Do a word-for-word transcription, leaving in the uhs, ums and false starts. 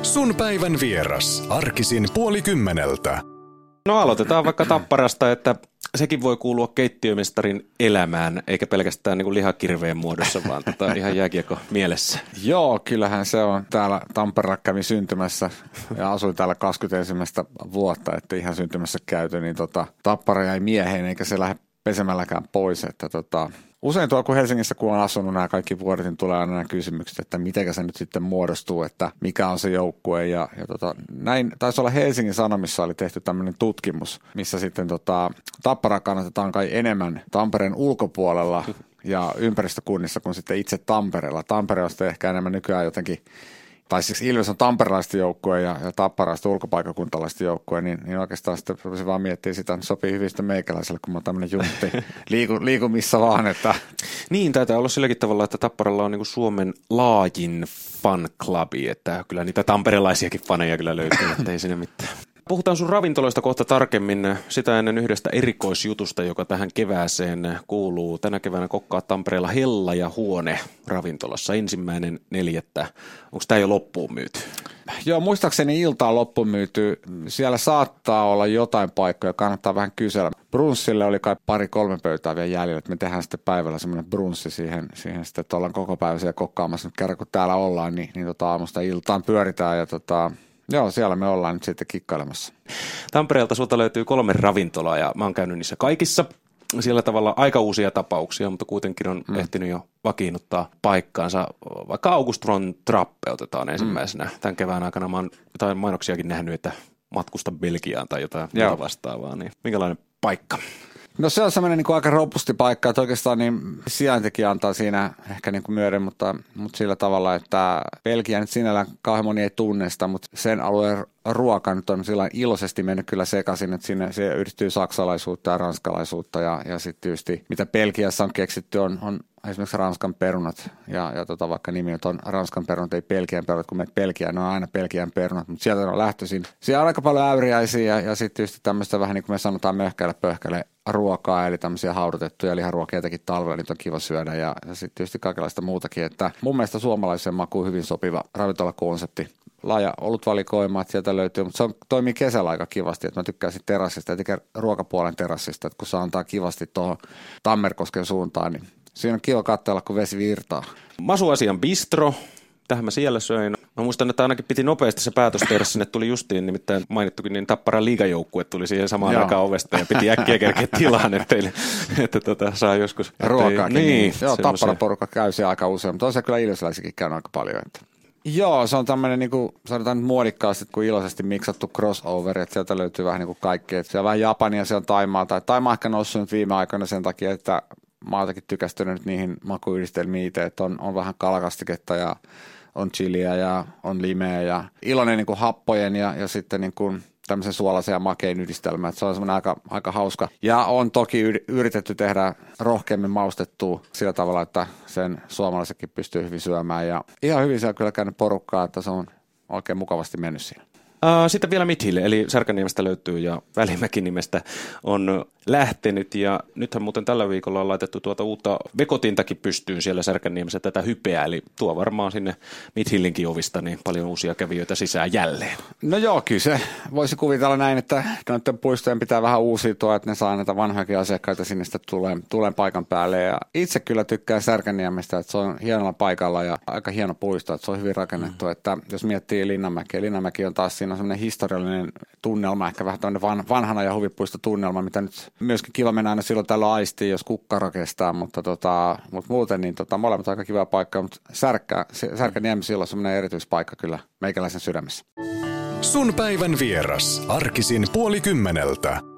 Sun päivän vieras. Arkisin puoli kymmeneltä. No aloitetaan vaikka Tapparasta, että sekin voi kuulua keittiömestarin elämään, eikä pelkästään niin kuin lihakirveen muodossa, vaan tota ihan jääkiekko mielessä. Joo, kyllähän se on. Täällä Tampereella kävi syntymässä ja asuin täällä kaksikymmentäyksi vuotta, että ihan syntymässä käyty, niin tota, Tappara jäi mieheen eikä se lähde pesemälläkään pois. Että tota, usein tuolla kun Helsingissä, kun on asunut nämä kaikki vuodet, niin tulee aina nämä kysymykset, että miten se nyt sitten muodostuu, että mikä on se joukkue. Ja, ja tota, näin taisi olla Helsingin Sanomissa oli tehty tämmöinen tutkimus, missä sitten tota, Tappara kannatetaan kai enemmän Tampereen ulkopuolella ja ympäristökunnissa kuin sitten itse Tampereella. Tampere on sitten ehkä enemmän nykyään jotenkin, tai siis Ilves on tamperelaisten joukkue ja, ja Tappara on sitten ulkopaikkakuntalaisten joukkue, niin, niin oikeastaan sitten rupesin vaan miettimään sitä, että sopii hyvin sitten meikäläiselle, kun mä oon tämmöinen juntti, liiku, liiku missä vaan. Että. Niin, taitaa olla silläkin tavalla, että Tapparalla on niin kuin Suomen laajin fan-klubi, että kyllä niitä tamperelaisiakin faneja kyllä löytyy, että ei siinä mitään. Puhutaan sun ravintoloista kohta tarkemmin, sitä ennen yhdestä erikoisjutusta, joka tähän kevääseen kuuluu. Tänä keväänä kokkaa Tampereella Hella ja Huone ravintolassa ensimmäinen neljättä. Onko tämä jo loppuun myyty? Joo, muistaakseni ilta on loppuun myyty. Siellä saattaa olla jotain paikkoja, kannattaa vähän kysellä. Brunssille oli kai pari-kolme pöytää vielä jäljellä, että me tehdään sitten päivällä semmoinen brunssi siihen, siihen sitten, että ollaan koko päivä siellä kokkaamassa. Nyt kerran kun täällä ollaan, niin, niin tota aamusta iltaan pyöritään ja tota, joo, siellä me ollaan nyt sitten kikkailemassa. Tampereelta sulta löytyy kolme ravintolaa ja mä oon käynyt niissä kaikissa. Sillä tavalla aika uusia tapauksia, mutta kuitenkin on mm. ehtinyt jo vakiinnuttaa paikkaansa. Vaikka August von Trappe otetaan ensimmäisenä. Mm. Tämän kevään aikana mä oon jotain mainoksiakin nähnyt, että matkusta Belgiaan tai jotain muuta vastaavaa. Niin minkälainen paikka? No se on semmoinen niin kuin aika robusti paikka, että oikeastaan niin sijaintikin antaa siinä ehkä niin kuin myöden, mutta, mutta sillä tavalla, että Belgia nyt sinällään kauhean moni ei tunne sitä, mutta sen alueen ruoka nyt on sillä iloisesti mennyt kyllä sekaisin, että sinne se yhdistyy saksalaisuutta ja ranskalaisuutta ja, ja sitten tietysti mitä Belgiassa on keksitty on, on esimerkiksi Ranskan perunat ja, ja tota, vaikka nimi on Ranskan perunat, ei Belgian perunat, kun menet Belgiaan, ne on aina Belgian perunat, mutta sieltä on lähtöisin. Siellä on aika paljon äyriäisiä ja, ja sitten tietysti tämmöistä vähän niin kuin me sanotaan möhkäile pöhkäile ruokaa, eli tämmöisiä haudutettuja liharuokia jotenkin talvella, niitä on kiva syödä ja, ja sitten tietysti kaikenlaista muutakin, että mun mielestä suomalaisen makuun hyvin sopiva ravintolakonsepti. Laaja olutvalikoima, että sieltä löytyy, mutta se on, toimii kesällä aika kivasti, että mä tykkäsin terassista, etenkin ruokapuolen terassista, että kun se antaa kivasti tuohon Tammerkosken suuntaan, niin siinä on kiva katsella, kun vesi virtaa. Masuasian bistro, tähän mä siellä söin. Mä muistan, että ainakin piti nopeasti se päätös tehdä, sinne tuli justiin, nimittäin mainittukin, niin Tapparan liigajoukkue tuli siihen samaan aikaan ovesta ja piti äkkiä kerkeä tilaan, että, että tota, saa joskus. Ruokaakin, niin. niin. Joo, Tapparan porukka käy siellä aika usein, mutta on se kyllä ilvesläisikin käynyt aika paljon. Että. Joo, se on tämmöinen, niin kuin sanotaan nyt muodikkaasti, kuin iloisesti miksattu crossover, että sieltä löytyy vähän niin kuin kaikkea. Siellä on vähän Japania, siellä on Taimaa, tai Taimaa ehkä noussut nyt viime aikoina sen takia, että mä oon jotenkin tykästynyt niihin makuyhdistelmiin itse, että on, on vähän kalakastiketta ja on chiliä ja on limeä ja iloinen niin kuin happojen ja, ja sitten niin kuin tämmöisen suolaisen ja makein yhdistelmä, että se on semmoinen aika, aika hauska. Ja on toki yritetty tehdä rohkeammin maustettua sillä tavalla, että sen suomalaisetkin pystyy hyvin syömään. Ja ihan hyvin siellä kyllä käynyt porukkaa, että se on oikein mukavasti mennyt siinä. Sitten vielä Midhill, eli Särkänniemestä löytyy ja Välimäki-nimestä on lähtenyt ja nythän muuten tällä viikolla on laitettu tuota uutta vekotintakin pystyyn siellä Särkänniemessä tätä hypeä, eli tuo varmaan sinne Midhillinkin ovista niin paljon uusia kävijöitä sisään jälleen. No joo, kyllä se voisi kuvitella näin, että noiden puistojen pitää vähän uusiutua, että ne saa näitä vanhojakin asiakkaita sinne sitten tulee, tulee paikan päälle ja itse kyllä tykkään Särkänniemestä, että se on hienolla paikalla ja aika hieno puisto, että se on hyvin rakennettu, mm. että jos miettii Linnanmäkeä, Linnanmäki on taas siinä on semmoinen historiallinen tunnelma, ehkä vähän tämmöinen vanhana ja huvipuistotunnelma, mitä nyt myöskin kiva mennä aina silloin tällöin aistiin, jos kukkaro kestää, mutta, tota, mutta muuten niin tota, molemmat aika kiva paikka, mutta Särkkä, Särkänniemi silloin on semmoinen erityispaikka kyllä meikäläisen sydämessä. Sun päivän vieras, arkisin puoli kymmeneltä.